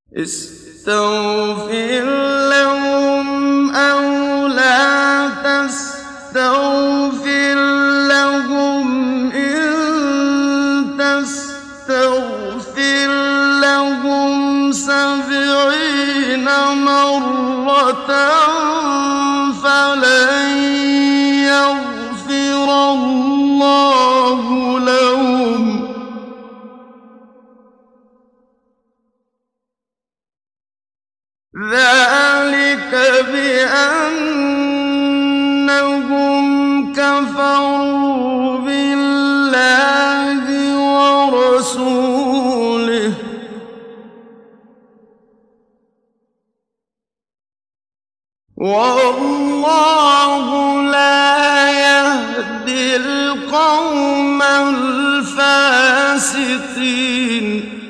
اسْتَغْفِرْ لَهُمْ أَوْ لَا تَسْتَغْفِرْ لَهُمْ إِن تَسْتَغْفِرْ لَهُمْ 70 مَرَّةً فَلَن يَغْفِرَ اللَّهُ لَهُمْ ۚ ذَٰلِكَ بِأَنَّهُمْ كَفَرُوا بِاللَّهِ وَرَسُولِهِ ۗ وَاللَّهُ لَا يَهْدِي الْقَوْمَ الْفَاسِقِينَ